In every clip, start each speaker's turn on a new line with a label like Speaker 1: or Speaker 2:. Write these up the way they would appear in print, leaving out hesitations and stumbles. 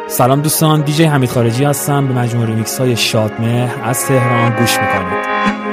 Speaker 1: سلام دوستان، دیجی حمید خارجی هستم. به مجموعه ریمیکس های شادمهر از تهران گوش میکنید.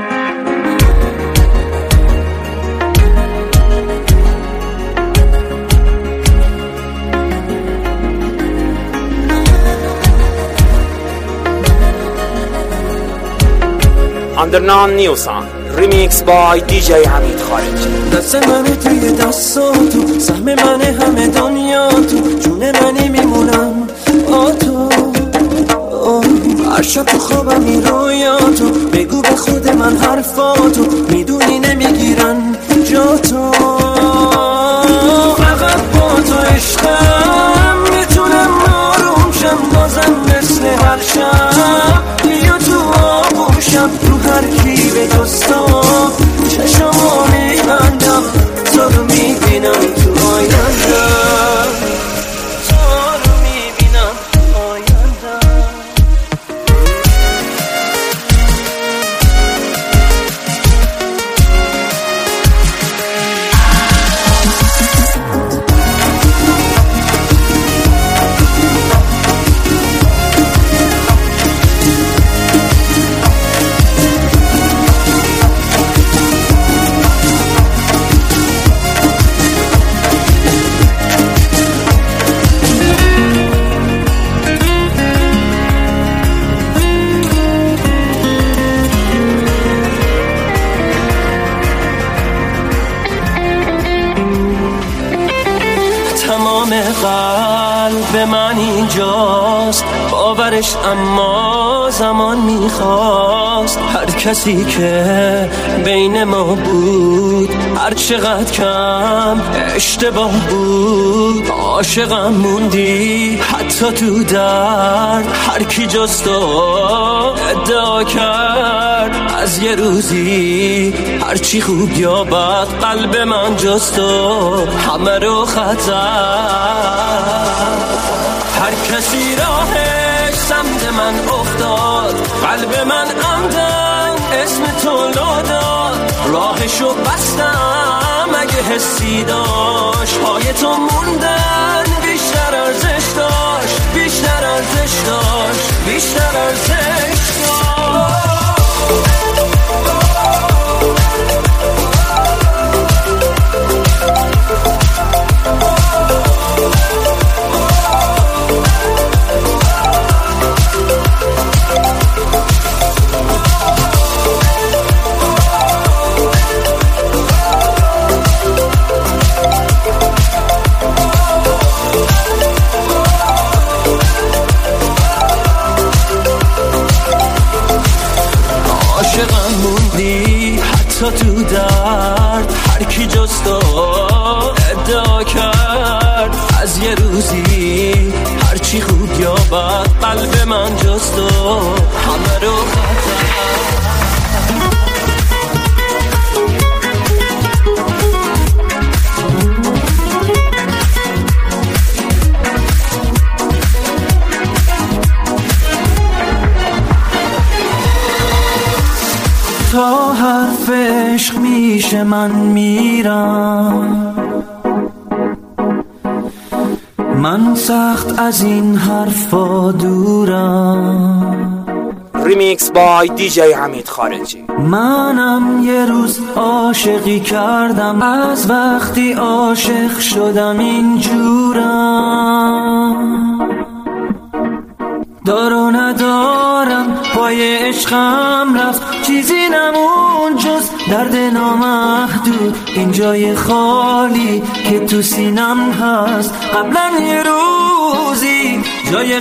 Speaker 2: Underground New Song Remix by DJ حمید خارجی.
Speaker 3: دست منه توی دستاتو، سهم منه همه دنیا تو، جون منی میمونم با تو. هر شب تو خوابم این رویاتو، بگو به خود من حرفاتو، میدونی نمیگیرن جا تو. فقط با تو عشقم میتونم آروم شم، بازم مثل هر شب بیا تو آغوشم، رو هر کی به دستام چشمو میبندم، تو رو میبینم تو آیندم، تو رو میبینم تو آیندم. قلب من اینجاست باورش، اما زمان میخواست. هر کسی که بین ما بود هر چقدر کم اشتباه بود، عاشقم موندی حتی تو درد. هر کی جز تو ادعا کرد از یه روزی هرچی خوب یا بد، قلب من جز تو همه رو خطر. هر کسی راهش سمت من افتاد، قلب من عمدن اسم تو لو داد. راهشو بستم اگه حسی داشت، پای تو موندن بیشتر ارزش داشت، بیشتر ارزش داشت، بیشتر ارزش داشت. عاشقم موندی حتی تو درد. هر کی جز تو ادعا کرد از یه روزی هرچی خوب یا بد، قلب من جز تو همه رو خطر. تا حرف عشق میشه من میرم، من سخت از این حرفا دورم.
Speaker 2: ریمیکس بای دیجی حمید خارجی.
Speaker 3: منم یه روز عاشقی کردم، از وقتی عاشق شدم اینجورم. دار و ندارم پای عشقم رفت، چیزی نمون جز درد نامحدود. این جای خالی که تو سینم هست، قبلا یه روزی جای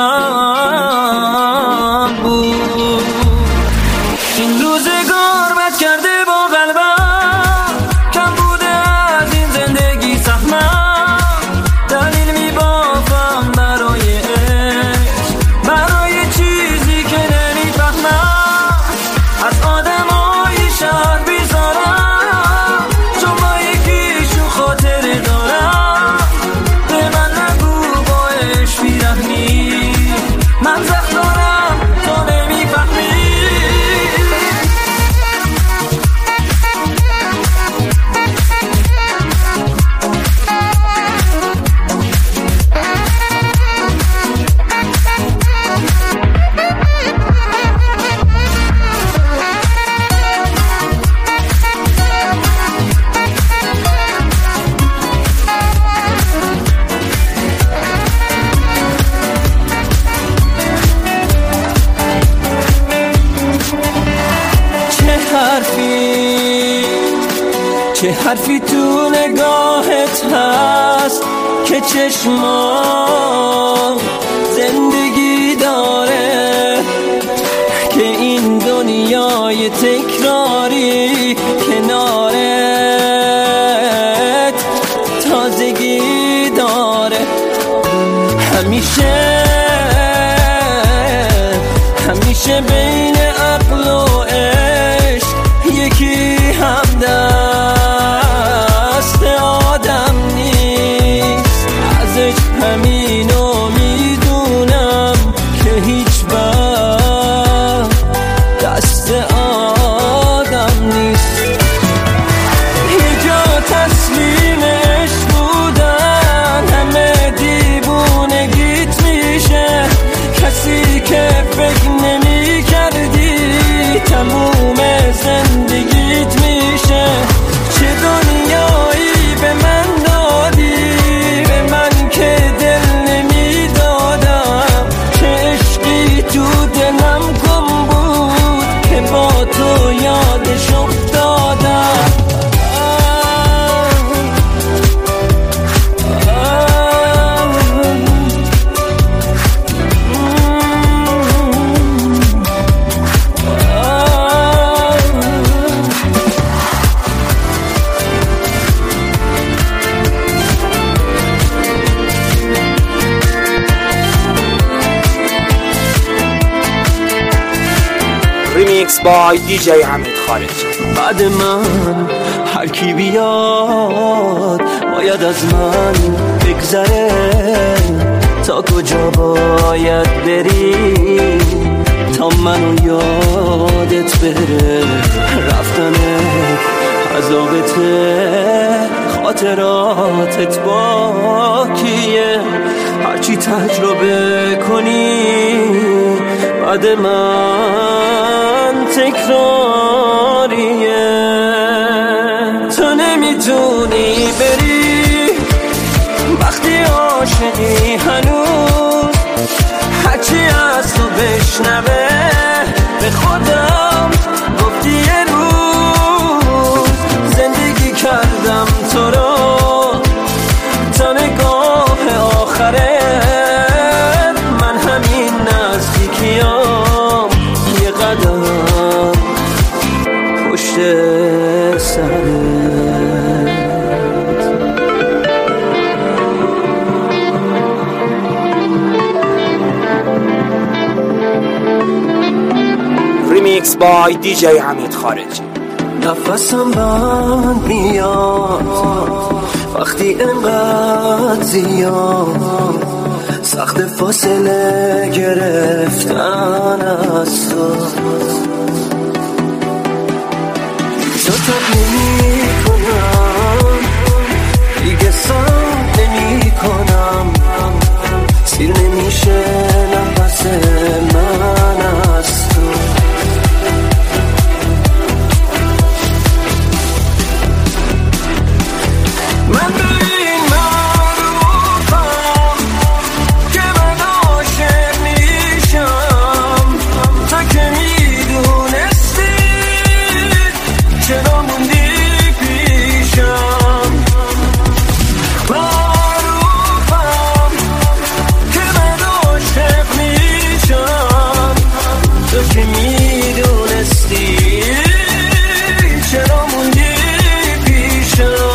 Speaker 3: قلبم بود. این روزگار بد کرده با قلبم، کم بوده از این زندگی سهمم. دلیل میبافم برای چیزی که نمیفهمم، از آدمای شهر بیزارم، چون با یکیشون خاطره دارم. به من نگو با عشق بیرحمی، من زخم دارم تو نمی چه حرفی تو نگاهت هست که چشمام زندگی داره، که این دنیای تکراری کنارت تازگی داره. همیشه بین عقل و عشق یکی همدست آدم نیست. ازش همینو میدونم که هیچ وقت دست آدم نیست. یه جا تسلیم عشق بودن همه دیوونگیت میشه، کسی که فکر نمی کردی تموم زندگیت میشه. چه دنیایی به من دادی، به من که دل نمی دادم، چه عشقی تو دلم گم بود که با تو یادش افتادم.
Speaker 2: ریمیکس بای دیجی حمید خارجی.
Speaker 3: بعد من هر کی بیاد باید از من بگذره، تا کجا باید بری تا منو یادت بره. رفتنت عذابته، خاطراتت باکیه، هرچی تجربه کنی بعد من تکراریه. تو نمیتونی بری وقتی عاشقی هنوز، هرچی از تو بشنوه به خودم گفتی یه روز زندگی کردم تو رو تا نگاه آخرت. من همین نزدیکیام یه قدم پشت سرت.
Speaker 2: ریمیکس بای دیجی حمید خارجی.
Speaker 3: نفسم بند میاد وقتی انقدر زیاد، سخت فاصله گرفتن از تو. شتاب نمی کنم دیگه، سام نمی کنم، سیر نمیشه نفس من از تو. من به این معروفم که من عاشق میشم، تا که میدونستی چرا موندی پیشم. معروفم که من عاشق میشم، تا که میدونستی چرا موندی پیشم.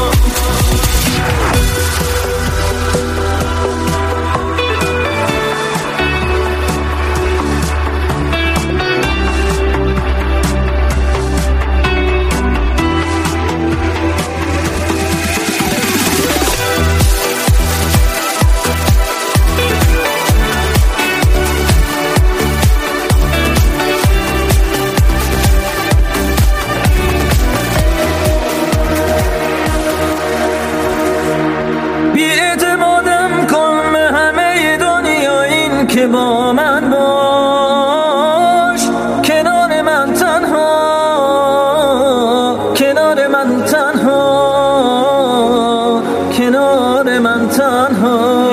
Speaker 3: که با من باش، کنار من تنها، کنار من تنها، کنار من تنها.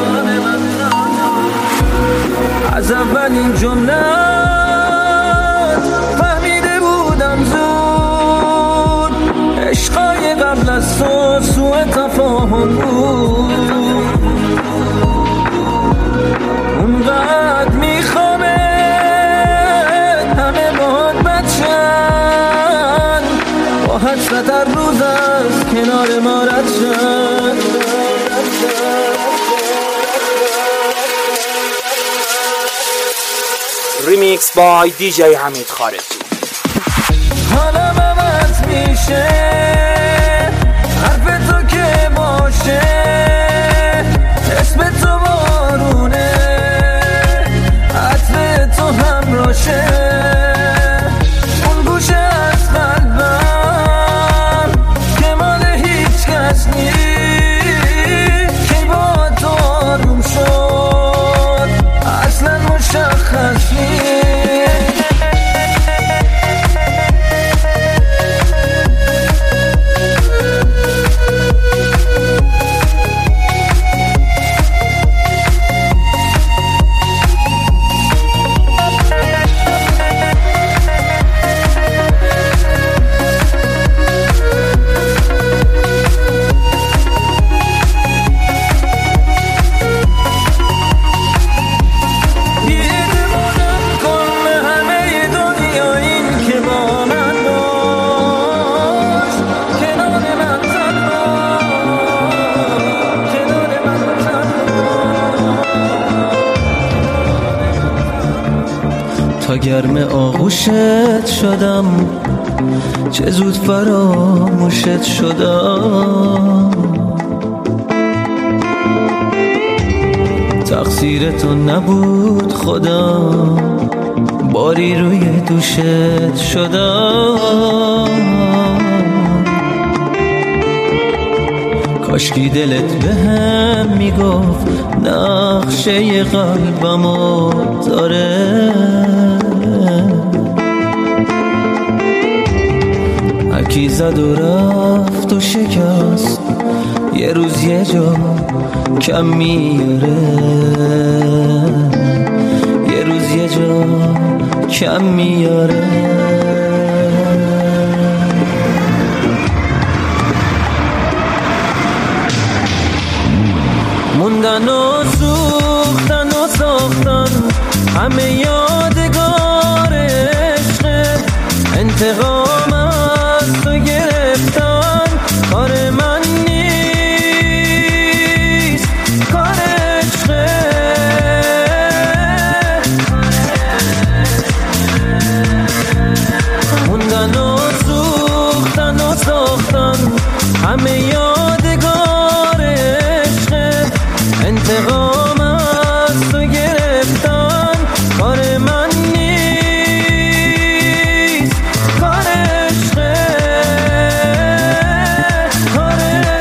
Speaker 3: از اولین جمله فهمیده بودم زود عشق تفاهم بود، اونقدر میخوامه همه باهات بچن، با حسرت هر روز از کنار ما رد شن.
Speaker 2: ریمیکس بای دیجی حمید خارجی.
Speaker 3: حالم عوض میشه حرف تو که باشه، اسم تو بارونه عطر تو همراشه، اون گوشه از قلبم که مال هیچ کس نیست، که با تو آروم شد اصلا مشخص نیست. تا گرم آغوشت شدم چه زود فراموشت شدم، تقصیر تو نبود خودم باری روی دوشت شدم. کاشکی دلت بهم میگفت نقشه قلبمو داره، هرکی زد و رفت و شکست یه روز یه جا کم میاره، یه روز یه جا کم میاره. موندن و سوختن و ساختن همه یادگار عشق، انتقام از تو گرفتن کار من نیست، کار عشقه. موندن و سوختن و ساختن همه یادگار عشق، انتقام از تو گرفتن کار من نیست، کار عشقه، کار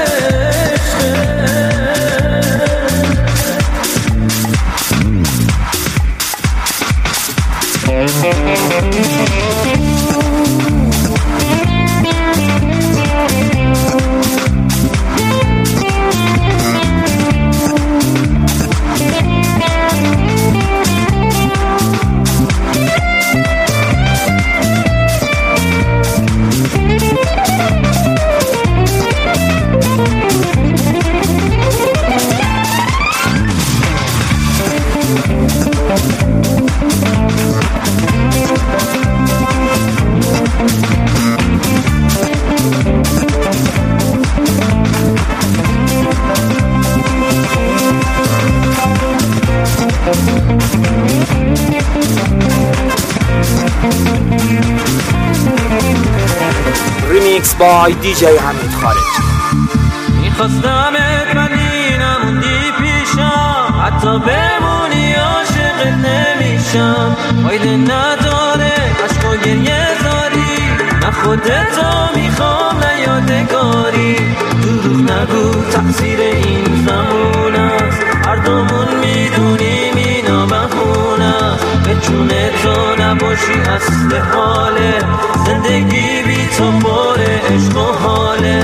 Speaker 2: ریمیکس بای دیجی حمید خارجی.
Speaker 3: میخواستمت ولی نموندی پیشم، حتی بمونی عاشقت نمیشم، فایده نداره عشق و گریه زاری، نه خودتو میخوام نه یادگاری، دروغ نگو تقصیر این زمان است، هر دومون میدونیم اینا بهونه است، به جون تو نباشی اصل حاله، زندگی بی تو پر عشق و حاله.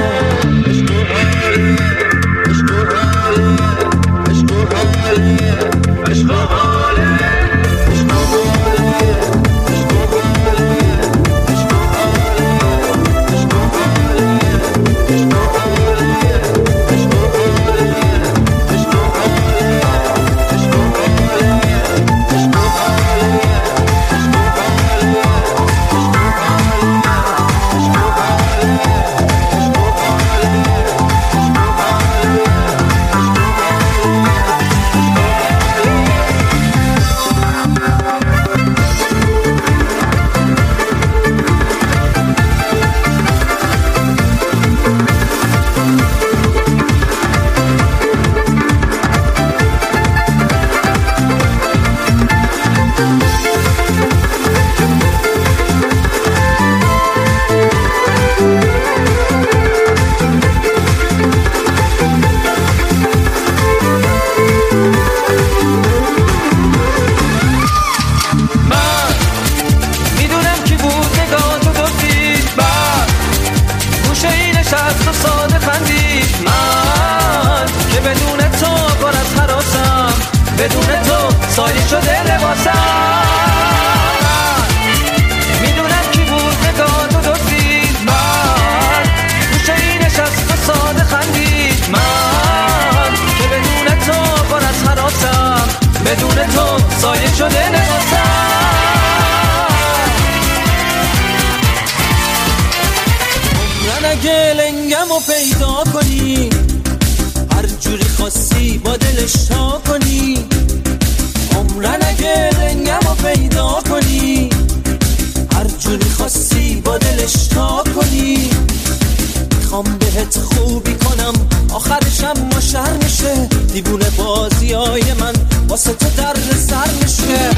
Speaker 3: دیوونه بازیای من واسه تو در سر میشه.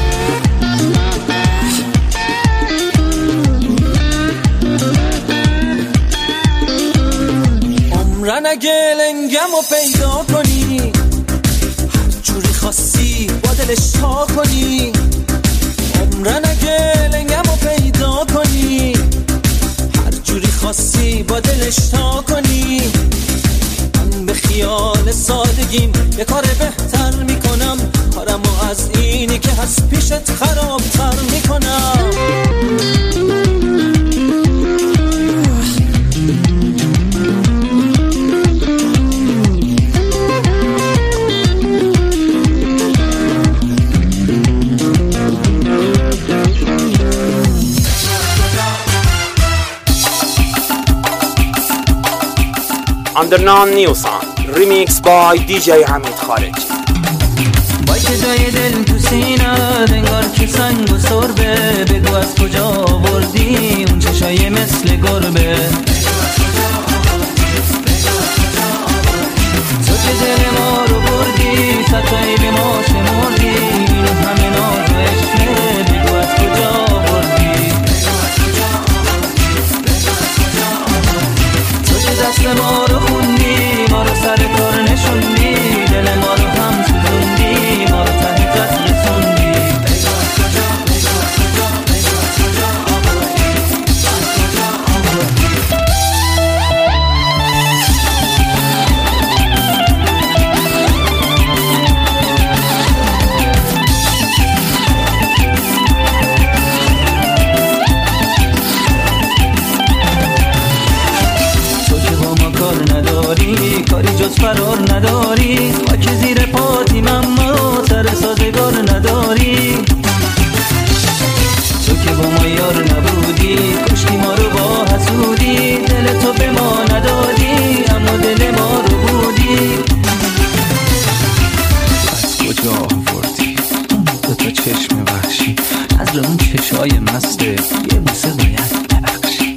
Speaker 3: عمرن اگه لنگمو پیدا کنی هر جوری خواستی با دلش تا کنی. عمرن اگه لنگمو پیدا کنی هر جوری خواستی با دلش تا کنی. من به خیال سادگیم یه کار بهتر میکنم، کارمو از اینی که هست پیشت خرابتر میکنم.
Speaker 2: Undernon New Song Remix by DJ حمید خارجی.
Speaker 3: وای که جای دل تو سینه انگار که سنگ و سربه، بگو از کجا آوردی اون چشای مثل گربه. تو که دل ما رو بردی ستایی به ما شمردی، اینو همه ناز و عشقه، بگو از کجا آوردی. تو که دست ما رو خوندی، ما رو سر کار نشوندی، دل ما رو هم سوزوندی، ما رو ته قصر رسوندی. کاری جز فرار نداری، خاک زیر پاتیم اما سر سازگار نداری. تو که با ما یار نبودی، کشتی ما رو با حسودی، دل تو به ما ندادی اما دل ما رو بودی. از کجا آوردی دو تا چشم وحشی، از اون چشای مسته یه بوسه باید ببخشی.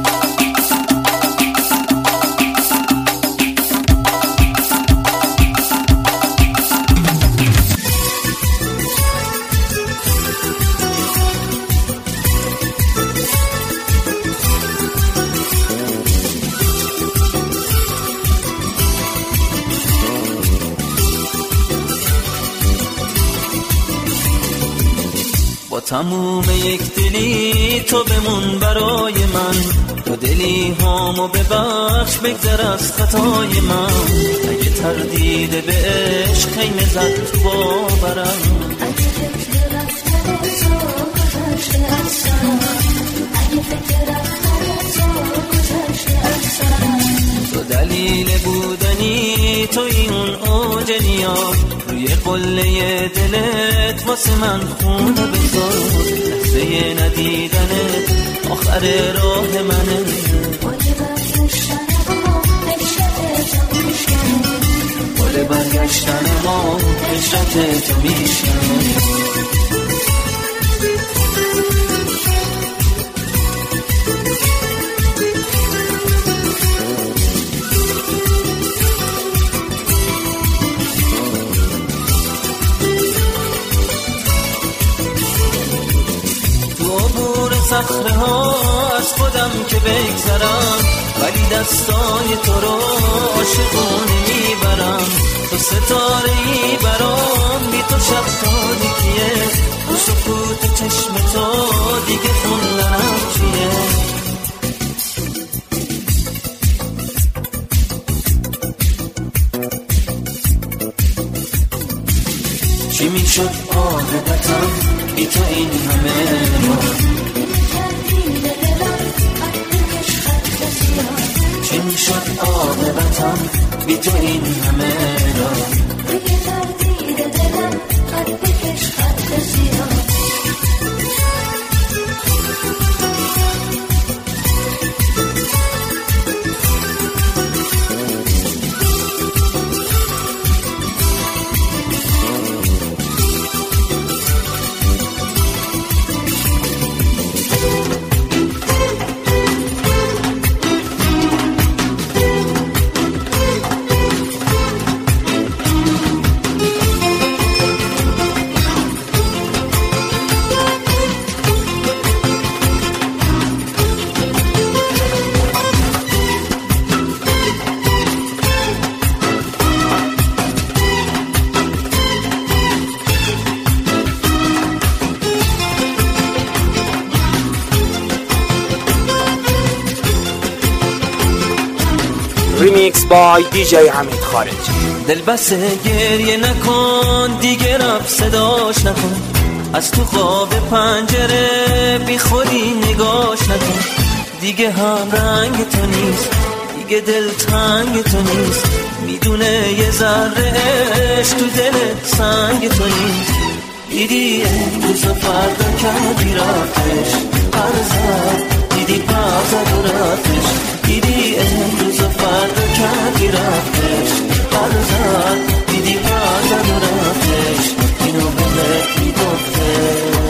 Speaker 3: تموم یک دلی تو بمون برای من، تو دلی هامو ببخش بگذر از خطای من. اگه تردید به عشق خیمه زد تو باورم، اگه فکر رفتن تو گذشته از سرم، اگه فکر رفتن تو گذشته از سرم. تو دلیل بودنی توی اون اوج نیاز، روی قله دلت واسه من خونه بذار. لحظه ندیدنت آخر راه منه، بال برگشتن ما هجرت تو میشکنه. صخره ها از خودم که بگذرم، ولی دستای تو رو عاشقانه میبرم. تو ستاره ای برام، بی تو شب تاریکیه، تو سکوت چشم تو دیگه خوندنم چیه. چی میشد عاقبتم بی تو این همه رو، چی میشد عاقبتم بی تو این همه را. دیگه تردید دلم خط بکش خط سیاه.
Speaker 2: بای DJ حمید خارجی.
Speaker 3: دل بس گریه نکن دیگه، رب صداش نکن، از تو خواب پنجره بی خودی نگاش نکن. دیگه هم رنگ تو نیست، دیگه دل تنگ تو نیست، میدونه یه ذره عشق تو دل سنگ تو نیست. دیدی امروز و فردا کردی رفتش، پرزد دیدی پرزد و رفتش. دیدی امروز و فردا کردی رفتش، پرزد دیدی پرزد و رفتش. اینو بهت میگفتش.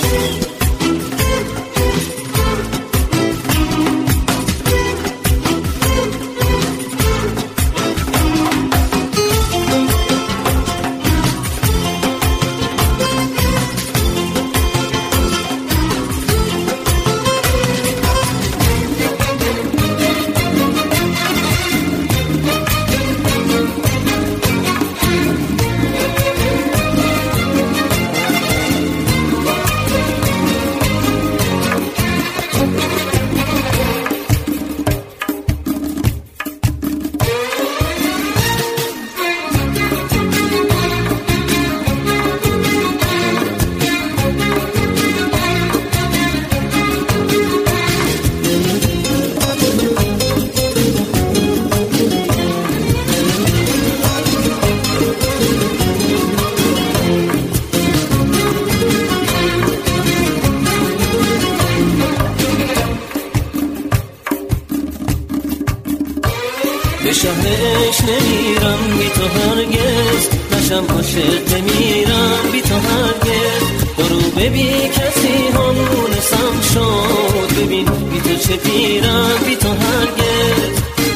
Speaker 3: به شهرش نمیرم بی تو هرگز، نشم عاشق نمیرم بی تو هرگز. برو ببین کسی همونسم شد، ببین بی تو چه پیرم بی تو هرگز.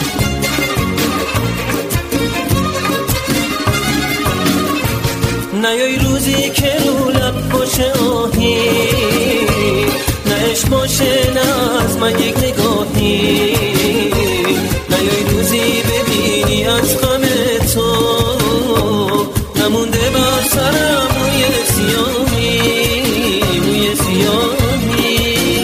Speaker 3: نیای روزی که رو لب باشه آهی، نه عشق باشه نه از من یک نگاهی. نیای روزی ببینی از غم تو نمونده بر سرم موی سیاهی، موی سیاهی.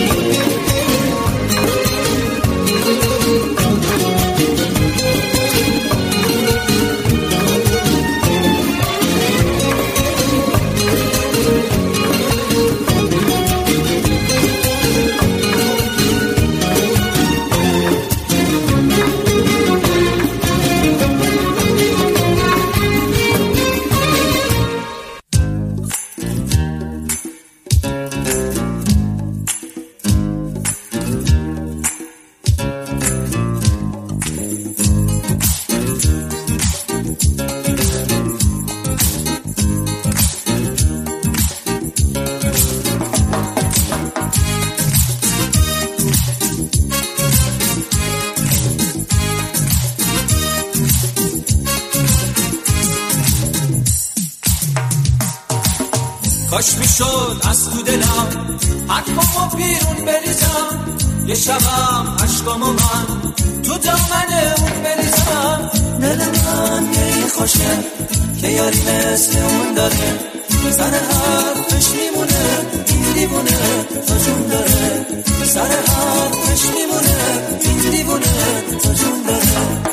Speaker 4: کاش میشد از تو دلم حرفامو بیرون بریزم، یه شبم عشقامو من تو دامن اون بریزم.
Speaker 3: دل من یه خوشه که یاری مثل اون داره، سر حرفش میمونه این دیوونه تا جون داره، سر حرفش میمونه این دیوونه تا جون داره.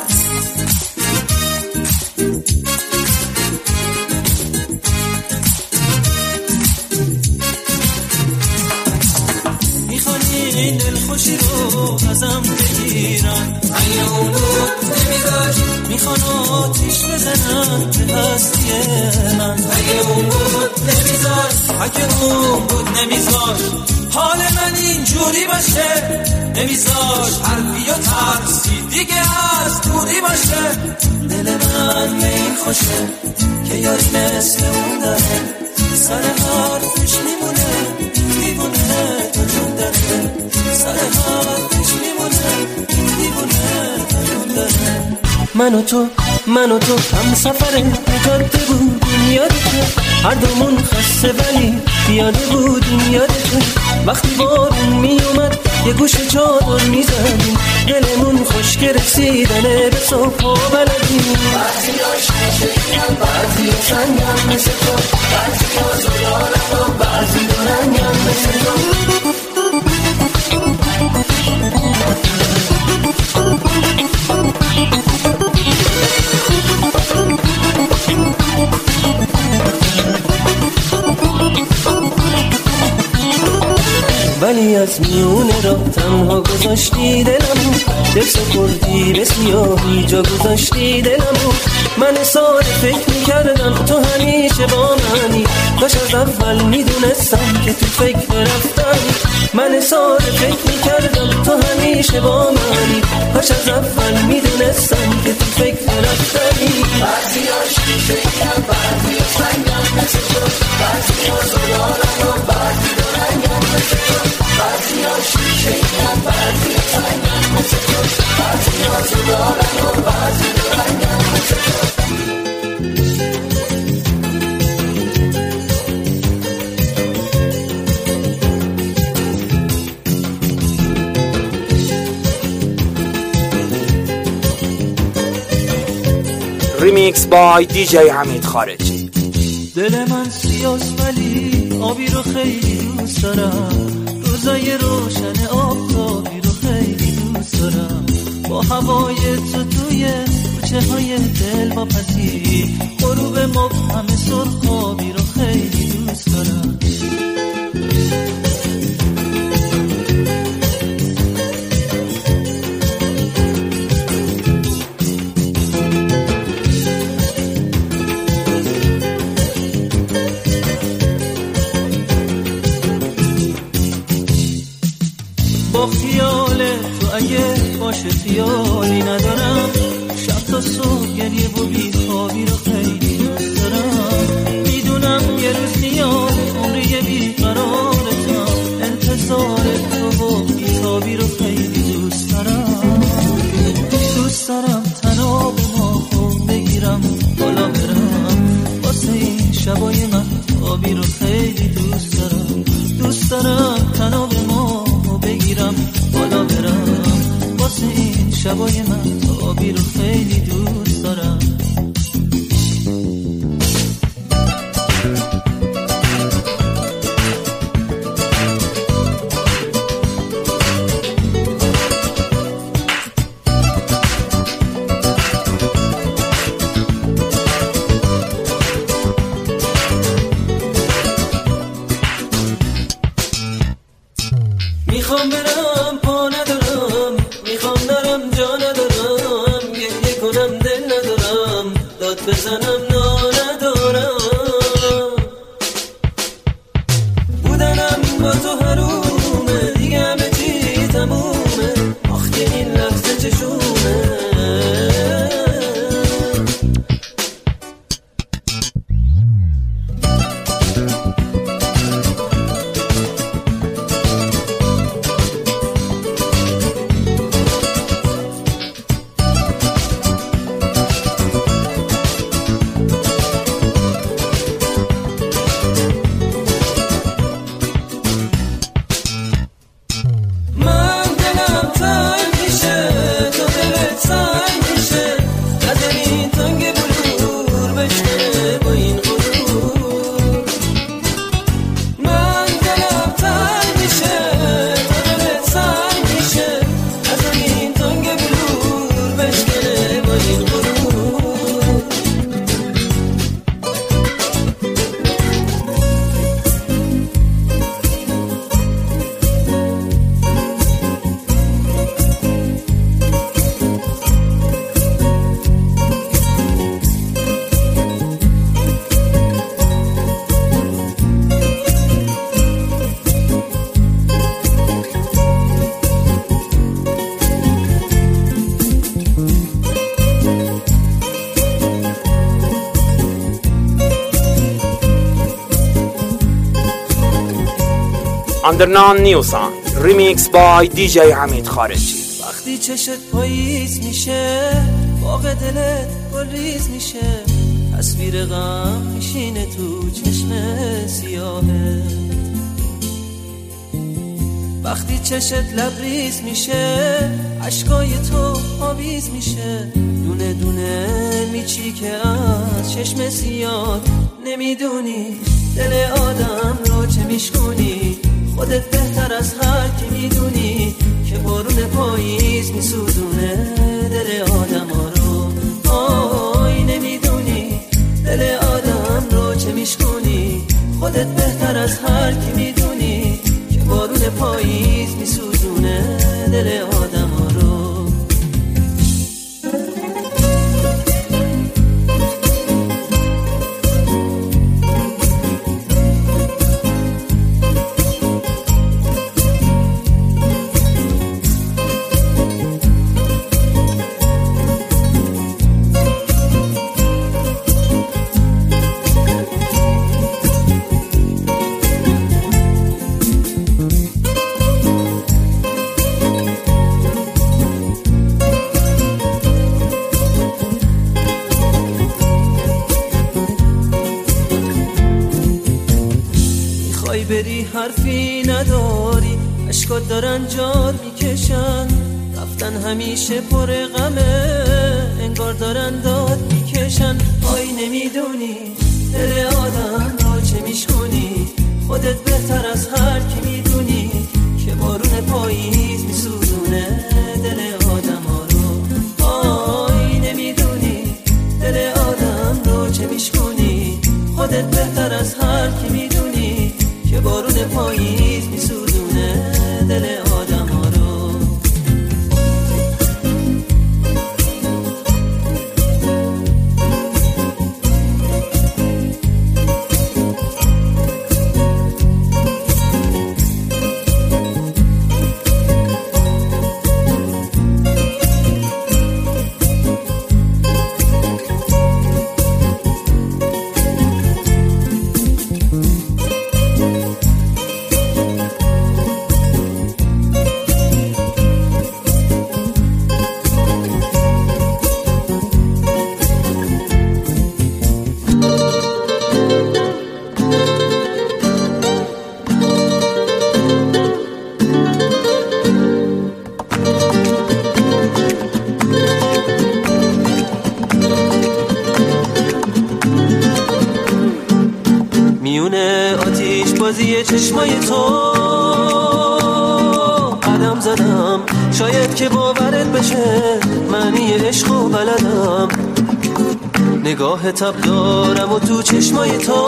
Speaker 3: این دل خوشی رو ازم بگیرن، اگه اون بود نمیذاشت میخوان آتیش بزنن به هستی من.
Speaker 4: اگه اون بود نمیذاشت، اگه اون بود نمیذاشت حال من اینجوری باشه، نمیذاشت حرفی و ترسی دیگه از دوری باشه.
Speaker 3: دل من به این خوشه که یاری مثل اون داره، سر حرفش میمونه دیوونه تا جون داره، سر حرفش میمونه دیوونه تا جون داره. من و تو هم سفره جاده بودیم یادته، هر دومون خسته ولی پیاده بودیم یادته. وقتی بارون میومد یه گوشه چادر میزدیم، دلمون خشک رسیدن به صبح و بلدیم. بعضی آشناشدیم بعضی سنگم مثل تو، بعضی آزادانم و بعضی دارنگم مثل تو. از میونه را تنها گذاشتی دلمو، دل سپردی به سیاهی جا گذاشتی دلمو. من سال فکر میکردم تو همیشه با منی، کاش از اول میدونستم که تو فکر رفتنی. من سال فکر میکردم تو همیشه با منی، کاش از اول میدونستم که تو فکر رفتنی. بعضی ها شیشه ایم، بعضی ها سنگم مثل تو، بعضی ها زلالم و بعضی ها رنگم مثل تو. بعضی ها شیشه ایم، بعضی ها سنگم مثل تو، بعضی ها زلالم و بعضی ها رنگم مثل تو.
Speaker 2: ریمیکس بای دیجی حمید خارجی.
Speaker 3: دل من سیاست ولی آبی رو خیلی دوست دارم، روزای روشن آفتابی رو خیلی دوست دارم. با هوای تو توی کوچه های دل واپسی، غروب مبهم سرخابی رو خیلی دوست دارم. با خیال تو اگه باشه خیالی ندارم، شب تا صبح گریه و بیخوابی رو خیلی دوست دارم. میدونم یه روز نیاد عمری بیقرارتم، انتظار تو و بیخوابی رو خیلی دوست دارم. دوست دارم تناب ما خون بگیرم بالا برم، واسه این شبای من آبی رو خیلی دوست دارم. دوست دارم تناب ما بگیرم بالا برم، واسه این شبای من آبی رو خیلی دوست دارم. میخوام برم پا ندارم، میخوام نرم جا ندارم، گریه کنم دل ندارم، داد بزنم نا ندارم. بودنم با تو حرومه، دیگه همه چی تمومه، آخ که این لحظه چشومه.
Speaker 2: اندرنان نیوسان ریمیکس بای دیجی حمید خارجی.
Speaker 3: وقتی چشت پاییز میشه، باغ دلت گلریز میشه، تصویر غم میشینه تو چشم سیاهه. وقتی چشت لبریز میشه، عشقای تو آویز میشه، دونه دونه میچیکه از چشم سیاه. نمیدونی دل آدم رو چه میشکنی، خودت بهتر از هر کی میدونی که بارون پاییز میسوزونه دل آدم ها رو. آی نمیدونی دل آدم رو چه میشکنی، خودت بهتر از هر کی میدونی که بارون پاییز بری حرفی نداری، اشکات دارن جار میکشن، رفتن همیشه پر غمه، انگار دارن داد میکشن. آی نمیدونی دل آدم را چه میشکنی، خودت بهتر از هر کی میدونی که بارون پاییز میسوزونه دل آدم ها رو. آی نمیدونی دل آدم رو چه میشکنی، خودت بهتر از هر کی میدونی که بارون پاییز میسوزونه دل آدم ها رو. میونه آتیش بازی چشمای تو قدم زدم، شاید که باورت بشه معنی عشق و بلدم. نگاه تب دارم و تو چشمای تو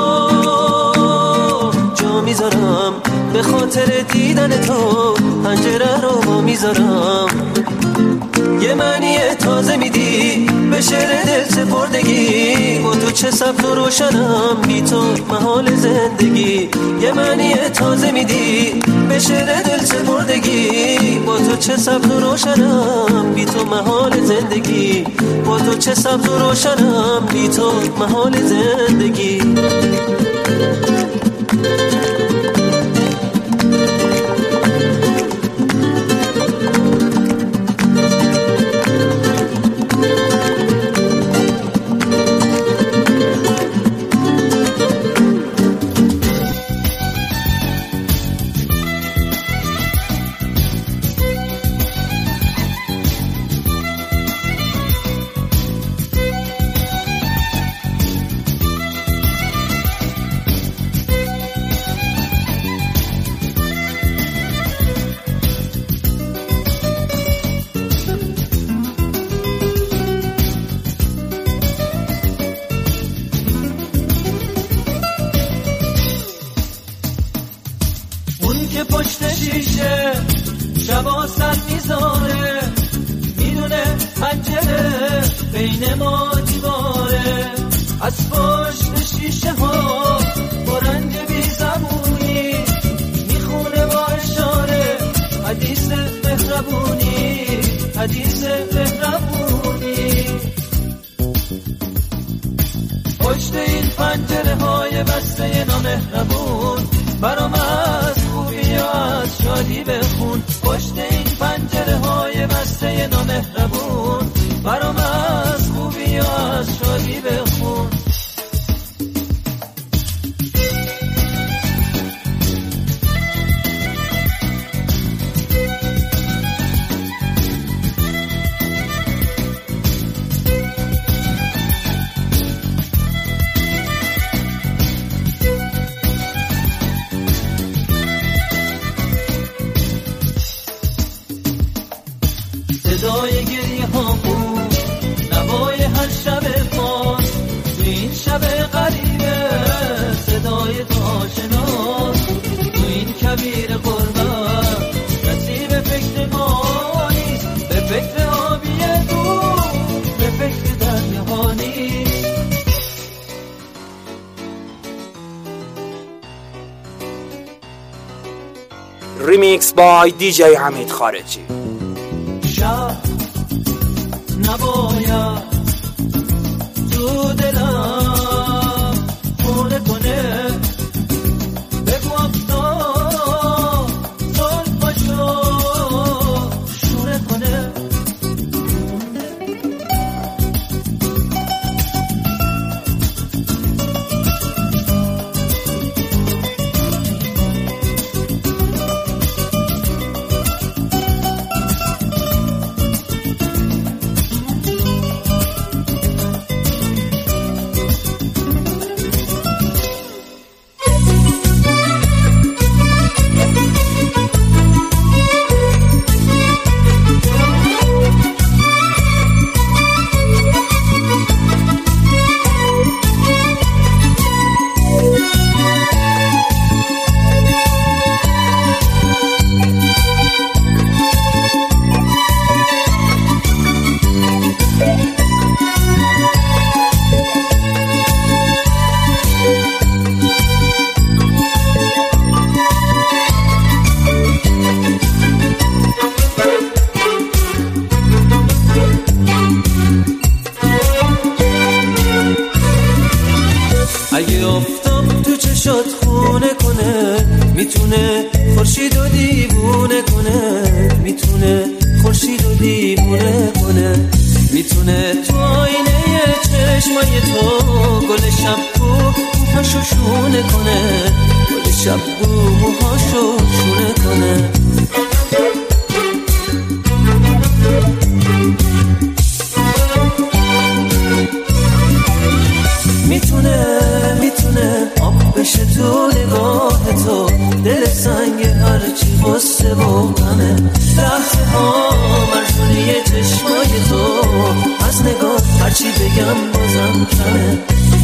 Speaker 3: جا میذارم، به خاطر دیدن تو پنجره رو میذارم. یه معنی تازه میدی به شعر دل سپردگی، با تو چه سبز و روشنم بی تو محال زندگی. یه معنی تازه میدی به شعر دل سپردگی، با تو چه سبز و روشنم بی تو محال زندگی. با تو چه سبز و روشنم بی تو محال زندگی. که پشت شیشه شبا سر میذاره، میدونه پنجره بین ما دیواره. از پشت شیشه ها با رنگ بی زبونی میخونه با اشاره حدیث مهربونی، حدیث مهربونی. پشت این پنجره های بسته نامهربون برام از خوبی از شادی بخون. پشت این پنجره های بسته نامهربون برام از خوبی از شادی بخون. صدای گریه ها بود نوای هر شب ما، این شب غریبه صدای تو آشناست. تو این کبیر قربت کسی به فکر ما نیست، به فکر آبی دور، به فکر دریاها نیست.
Speaker 2: ریمیکس بای دیجی حمید خارجی.
Speaker 3: شب نباید تو دلم خونه کنه، بگو افتاد زلفاشو شوره کنه. آفتاب تو چشات خونه کنه، میتونه خورشید و دیوونه کنه، میتونه خورشید و دیوونه کنه، میتونه تو آینه چشمای تو گل شب بو موهاشو شونه کنه، گل شب بو موهاشو شونه کنه. میتونه آب بشه تو نگاه تو، دل سنگ هرچی غصه و غمه، لحظه ها مرزونی چشمای تو، از نگاه هرچی بگم بازم کمه.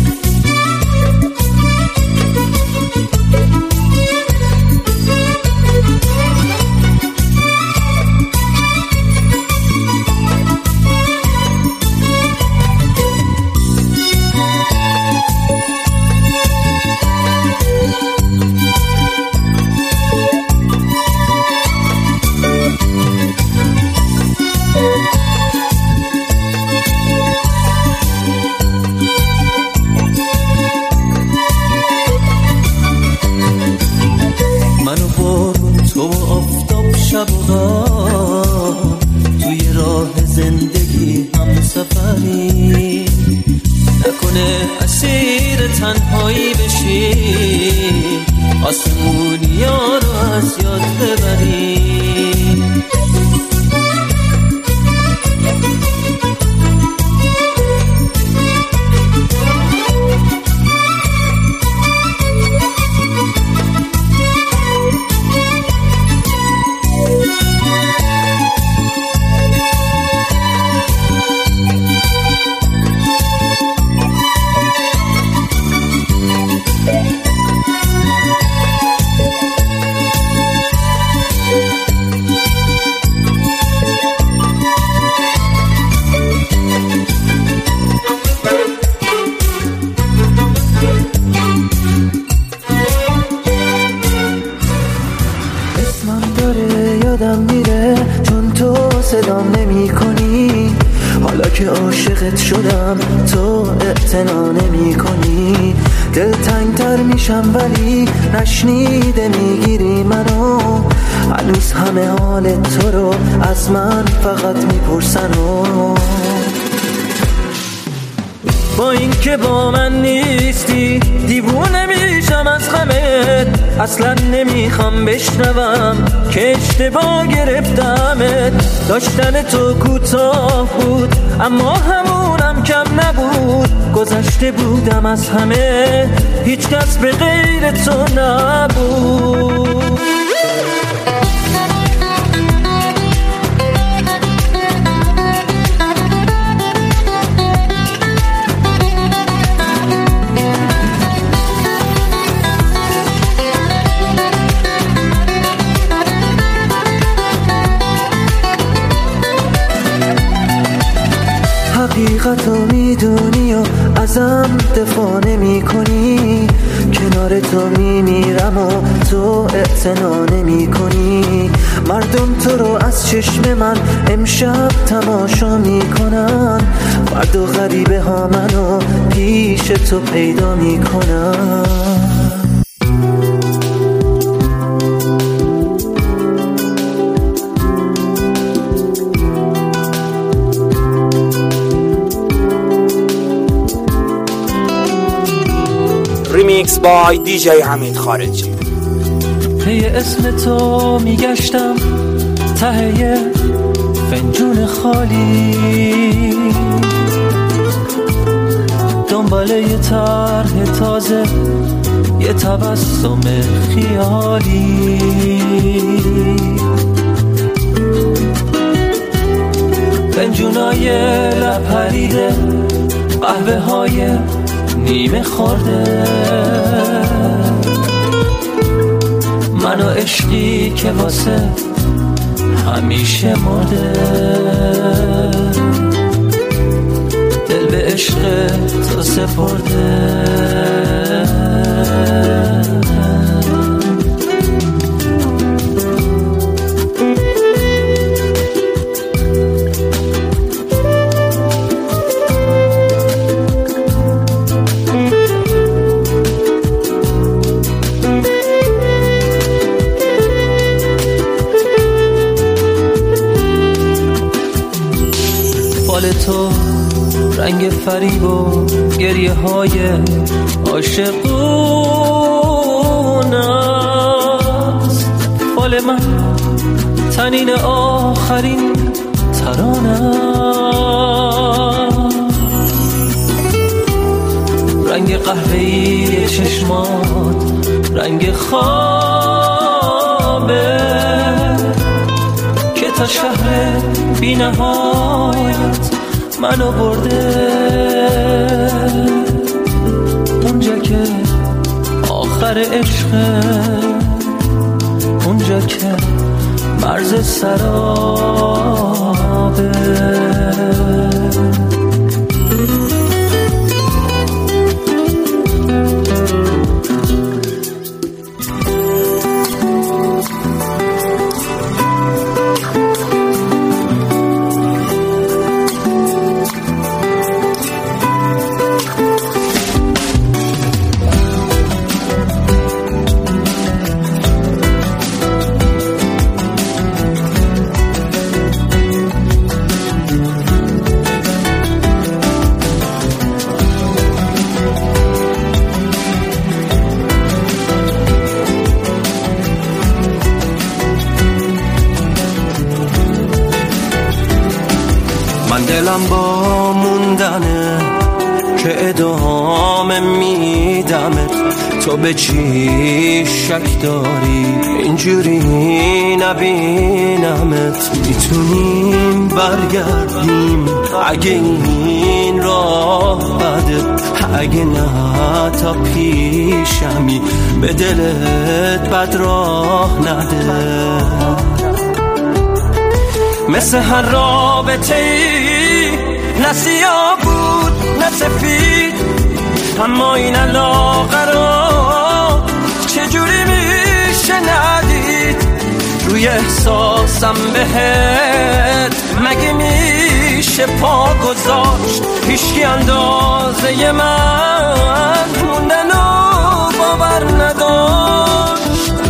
Speaker 3: توی راه زندگی هم سفری نکنه اسیر تنهایی بشی، آسمونیا رو از یاد ببری. یادم میره چون تو صدام نمی کنی، حالا که عاشقت شدم تو اعتنا نمی کنی، دل تنگتر میشم ولی نشنیده میگیری منو، هنوز همه حال تو رو از من فقط میپرسن و با این که با من نیستی دیوونه میشم از غمت، اصلا نمیخوام بشنوم که اشتباه گرفتمت، داشتن تو کوتاه بود اما همونم کم نبود، گذشته بودم از همه هیچ کس به غیر تو نبود. حقیقتو میدونی و ازم دفاع نمی کنی، کنار تو میمیرم و تو اعتنا نمی کنی، مردم تو رو از چشم من امشب تماشا میکنن، فردا غریبه ها منو پیش تو پیدا میکنن.
Speaker 2: ریمیکس بای دیجی حمید خارجی.
Speaker 3: پی اسم تو میگشتم ته فنجون خالی، دنبال یه طرح تازه یه تبسم خیالی، فنجونای لپریده قهوه های نیمه خورده، من و عشقی که واسه همیشه مرده، دل به عشق تو سپرده. تو رنگ فریب و گریه های عاشقون است. فال من تنین آخرین ترانه، رنگ قهوه‌ای چشمات رنگ خوابه که تا شهر بی نهایت منو برده. اونجا که آخر عشقه، اونجا که مرز سرابه. دلم با موندنه که ادامه میدمت. تو به چی شک داری اینجوری نبینمت؟ میتونیم برگردیم اگه این راه بده، اگه نه تا پیشمی به دلت بد راه نده. مثل هر رابطه ای نه سیاه بود نه سفید، اما این علاقه را چجوری میشه ندید؟ روی احساسم بهت مگه میشه پا گذاشت؟ هیچکی اندازه من موندن و باور نداشت.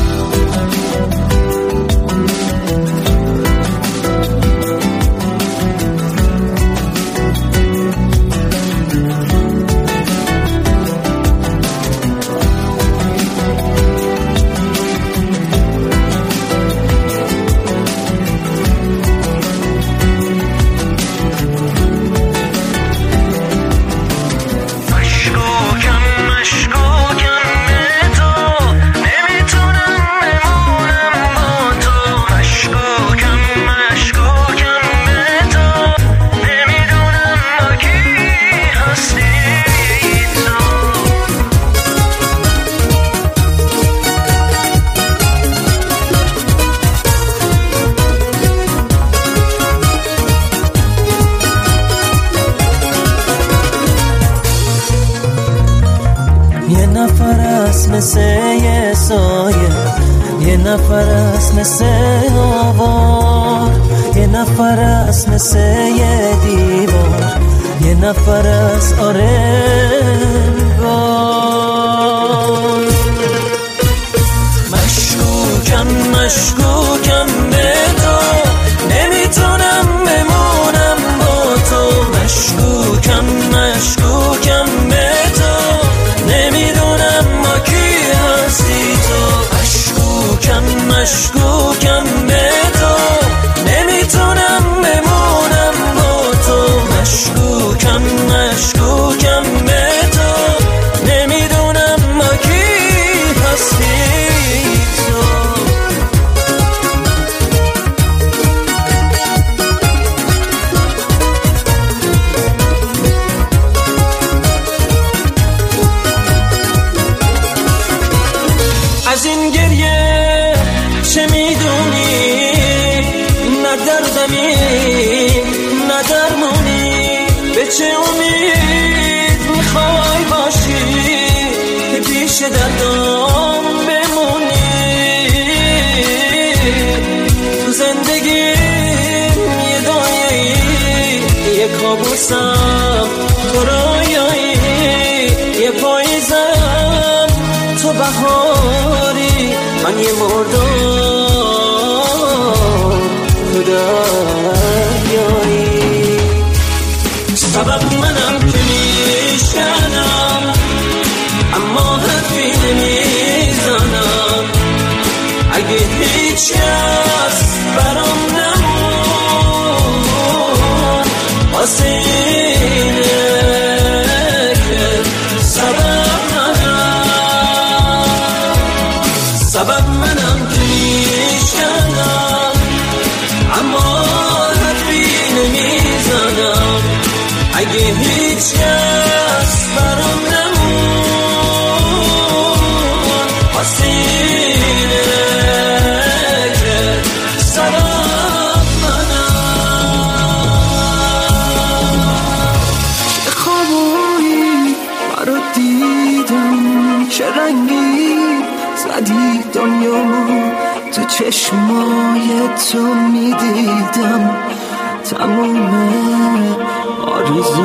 Speaker 3: یه نفر است مثل یه سایه، یه نفر است مثل آوار، یه نفر است مثل یه دیوار، یه نفر است آره انگار. مشکوکم مشکوکم به تو، نمیتونم بمونم با تو. مشکوکم مشکوکم به تو، نمیدونم ما کی هستی تو. مشکوکم مشکوکم به تو، نمیتونم بمونم با تو. مشکوکم مشکوکم به تو، نمیدونم ما کی هستی تو. از این گریه چه میدونی؟ نه دردمی نه درمونی، به چه امید میخوای باشی که پیش دردم بمونی؟ تو زندگیم یه دنیایی، یه کابوسم تو رویایی، یه پاییزم تو بهاری، من یه مردم تو دریایی. هیچ کس برام نمون واسه اینه که سبب منم که میشکنم اما حرفی نمیزنم اگه هیچ کس برام نمون واسه اینه که سبب منم چه خوابایی برا دیدم چه رنگی زدی دنیامو تو چشمای تو میدیدم تموم آرزو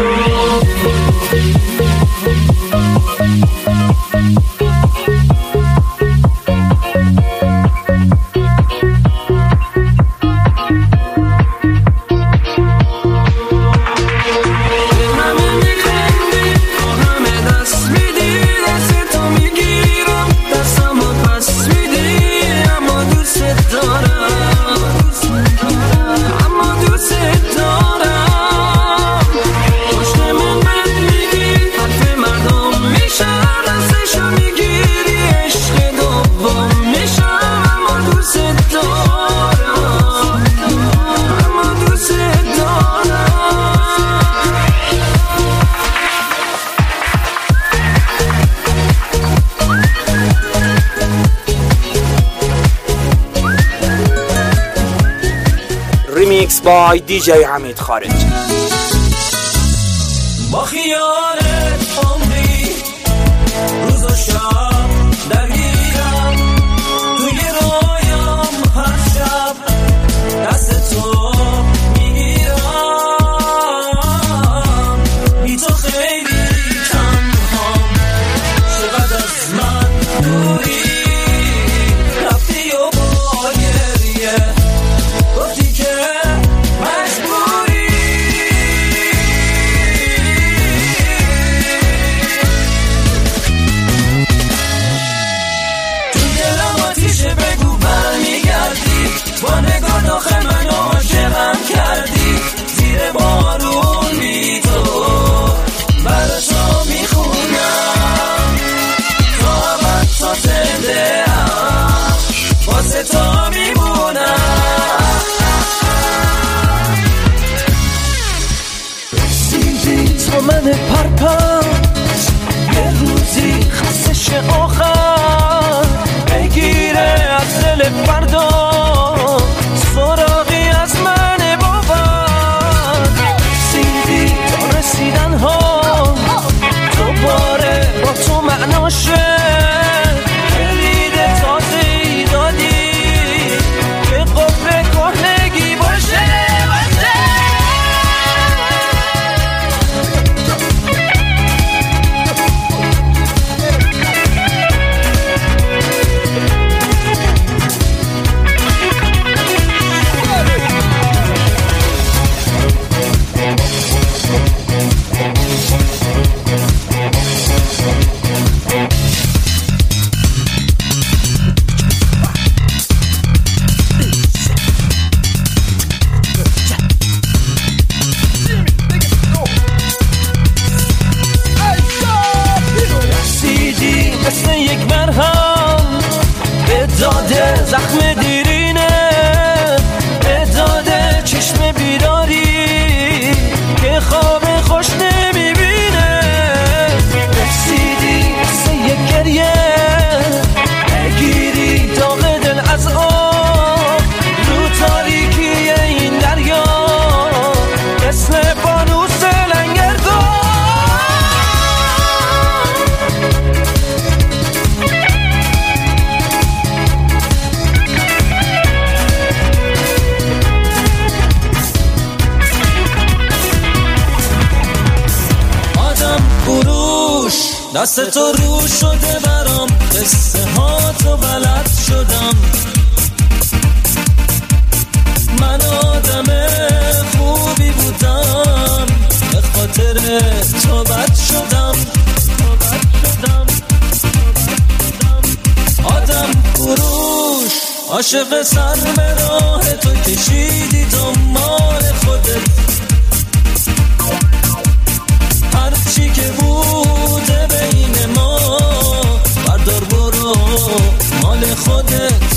Speaker 2: ریمیکس بای دیجی حمید خارجی.
Speaker 3: با خیالت عمری روز و شب درگیرم توی رویام هر شب دست تو میگیرم بی تو خیلی تنهام چقدر از من دوری رفتی و با گریه گفتی که با نگاه داخل منو عاشقم کردی زیر بارون بی تو برا تو میخونم تا ابد تا زنده هم واسه تو میمونم رسیدی تو من پرپس یه روزی خستش آخر بگیره از دل فردا سراغی از من باور رسیدی تا رسیدن ها دوباره با تو معناشه کلید تازه ای دادی که قفل کهنگی باشه داده زخم دیرینه داده چشم بیداری که خواب خوش نمیبینه رسیدی مثل یک گریه بگیری داغ دل از آب رو تاریکی این دریا مثل فانوس لنگردار دست تو رو شده برام قصه ها تو بلد شدم من آدم خوبی بودم به خاطر تو بد شدم آدم فروش عاشق سر به راه تو کشیدی دنبال خودت، هرچی که بوده بین ما بردار برو مال خودت.